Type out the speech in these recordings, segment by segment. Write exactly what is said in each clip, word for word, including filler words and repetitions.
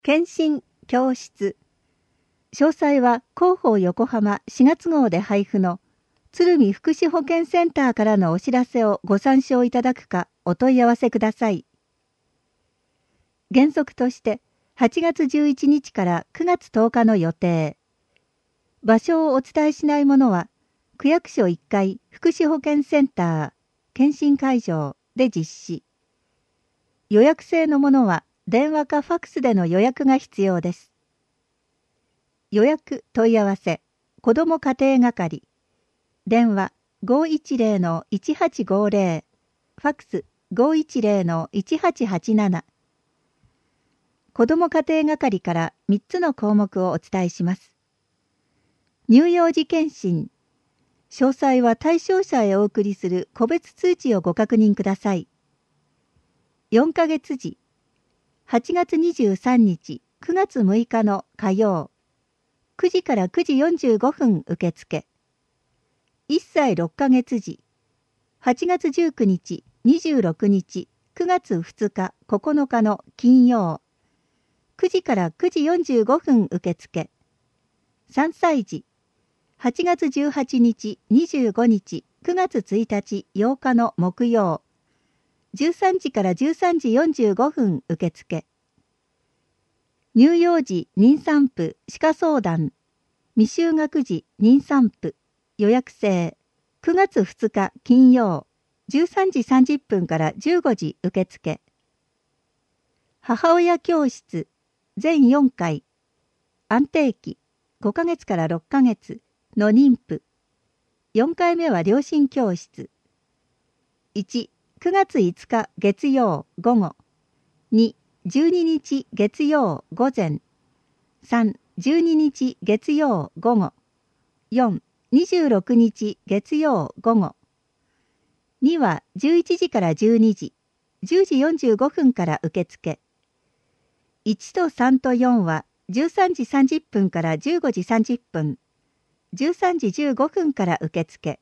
検診教室。詳細は広報横浜しがつ号で配布の鶴見福祉保健センターからのお知らせをご参照いただくかお問い合わせください。原則としてはちがつじゅういちにちからくがつとおかの予定。場所をお伝えしないものは区役所いっかい福祉保健センター検診会場で実施。予約制のものは電話かファックスでの予約が必要です。予約問い合わせ子ども家庭係電話 ごーいちぜろのいちはちごーぜろ ファックス ごーいちぜろのいちはちはちなな。子ども家庭係からみっつの項目をお伝えします。乳幼児検診。詳細は対象者へお送りする個別通知をご確認ください。よんかげつ時はちがつにじゅうさんにちくがつむいかの火曜くじからくじよんじゅうごふん受付。いっさいろっかげつ時はちがつじゅうくにちにじゅうろくにちくがつふつかここのかの金曜くじからくじよんじゅうごふん受付。さんさい時はちがつじゅうはちにちにじゅうごにちくがつついたちようかの木曜じゅうさんじからじゅうさんじよんじゅうごふん受付。乳幼児妊産婦歯科相談未就学児妊産婦予約制くがつふつか金曜じゅうさんじさんじゅっぷんからじゅうごじ受付。母親教室全よんかい安定期ごかげつからろっかげつの妊婦。よんかいめは両親教室。いち、くがついつか月曜午後。に、じゅうににち月曜午前。さん、じゅうににち月曜午後。よん、にじゅうろくにち月曜午後。にはじゅういちじからじゅうにじ、じゅうじよんじゅうごふんから受付。いちとさんとよんはじゅうさんじさんじゅっぷんからじゅうごじさんじゅっぷん。じゅうさんじじゅうごふんから受付。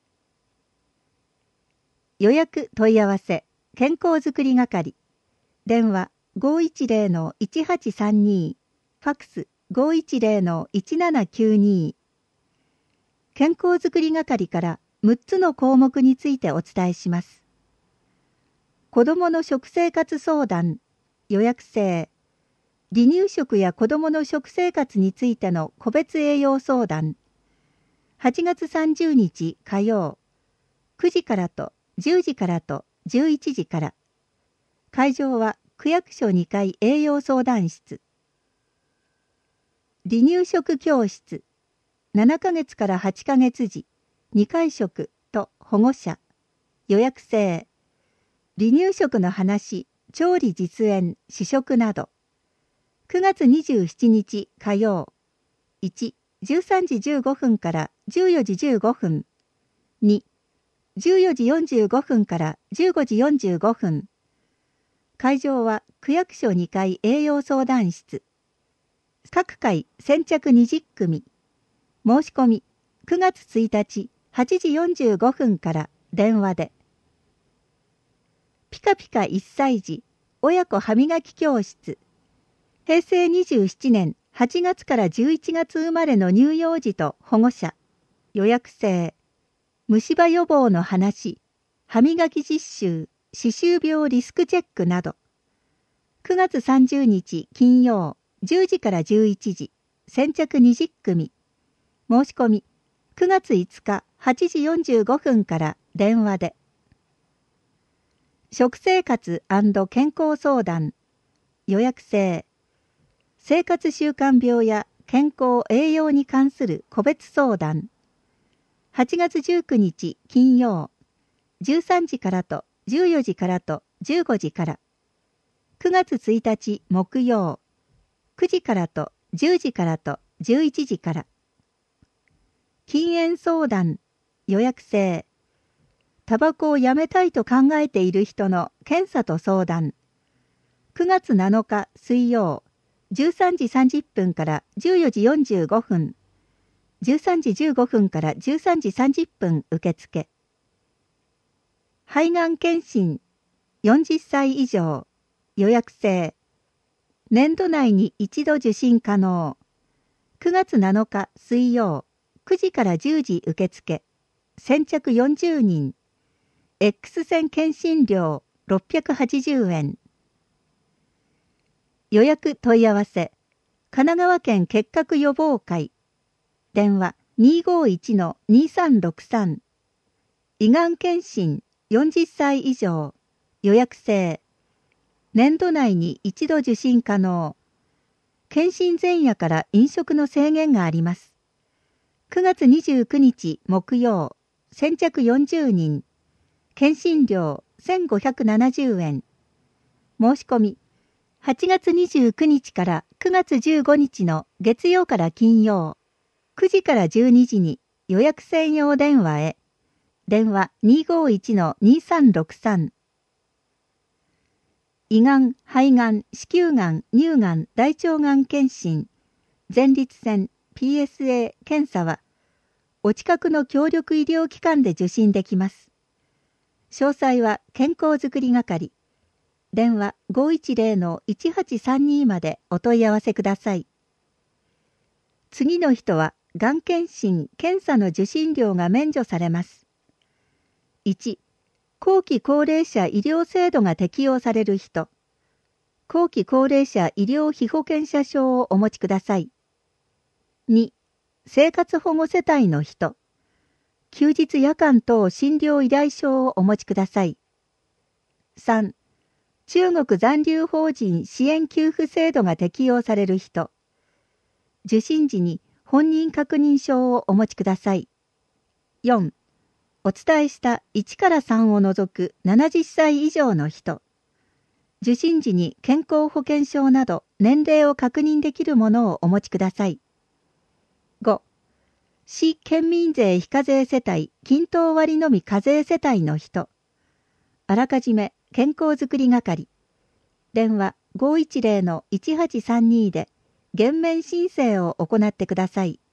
予約問い合わせ健康づくり係電話 ごーいちぜろのいちはちさんに ファックス ごーいちぜろのいちななきゅうに。健康づくり係からむっつの項目についてお伝えします。子どもの食生活相談予約制離乳食や子どもの食生活についての個別栄養相談はちがつさんじゅうにち火曜くじからとじゅうじからとじゅういちじから。会場は区役所にかい栄養相談室。離乳食教室ななかげつからはちかげつ時にかい食と保護者予約制離乳食の話調理実演試食などくがつにじゅうしちにち火曜いち、じゅうさんじじゅうごふんからじゅうよじじゅうごふんに、じゅうよじよんじゅうごふんからじゅうごじよんじゅうごふん。会場は区役所にかい栄養相談室。各回先着にじゅっくみ。申し込みくがつついたちはちじよんじゅうごふんから電話で。ピカピカいっさい児親子歯磨き教室。へいせいにじゅうななねんはちがつからじゅういちがつ生まれの乳幼児と保護者。予約制。虫歯予防の話、歯磨き実習、歯周病リスクチェックなど。くがつさんじゅうにち金曜じゅうじからじゅういちじ、先着にじゅっくみ。申し込みくがついつかはちじよんじゅうごふんから電話で。食生活&健康相談、予約制。生活習慣病や健康栄養に関する個別相談。はちがつじゅうくにち金曜じゅうさんじからとじゅうよじからとじゅうごじから。くがつついたち木曜くじからとじゅうじからとじゅういちじから。禁煙相談予約制。タバコをやめたいと考えている人の検査と相談。くがつなのか水曜じゅうさんじさんじゅっぷんからじゅうよじよんじゅうごふん。じゅうさんじじゅうごふんからじゅうさんじさんじゅっぷん受付。肺がん検診よんじゅっさい以上予約制。 年度内に一度受診可能。くがつなのか水曜、くじからじゅうじ受付。先着よんじゅうにん。X 線検診料ろっぴゃくはちじゅうえん。予約問い合わせ。神奈川県結核予防会。電話 にーごーいちのにさんろくさん。胃がん検診よんじゅっさい以上。予約制。年度内に一度受診可能。検診前夜から飲食の制限があります。くがつにじゅうくにち木曜、先着よんじゅうにん。検診料せんごひゃくななじゅうえん。申し込み、はちがつにじゅうくにちからくがつじゅうごにちの月曜から金曜、くじからじゅうにじに予約専用電話へ。電話 にーごーいちのにさんろくさん。胃がん、肺がん、子宮がん、乳がん、大腸がん検診、前立腺、ピーエスエー 検査は、お近くの協力医療機関で受診できます。詳細は健康づくり係。電話 ごーいちぜろのいちはちさんに までお問い合わせください。次の人は、がん検診・検査の受診料が免除されます。いち、後期高齢者医療制度が適用される人。後期高齢者医療被保険者証をお持ちください。に、生活保護世帯の人。休日夜間等診療依頼書をお持ちください。さん、中国残留邦人支援給付制度が適用される人。受診時に本人確認証をお持ちください。よん、お伝えしたいちからさんを除くななじゅっさい以上の人。受診時に健康保険証など年齢を確認できるものをお持ちください。ご、市県民税非課税世帯均等割のみ課税世帯の人。あらかじめ健康づくり係。電話 ごーいちぜろのいちはちさんに で減免申請を行ってください。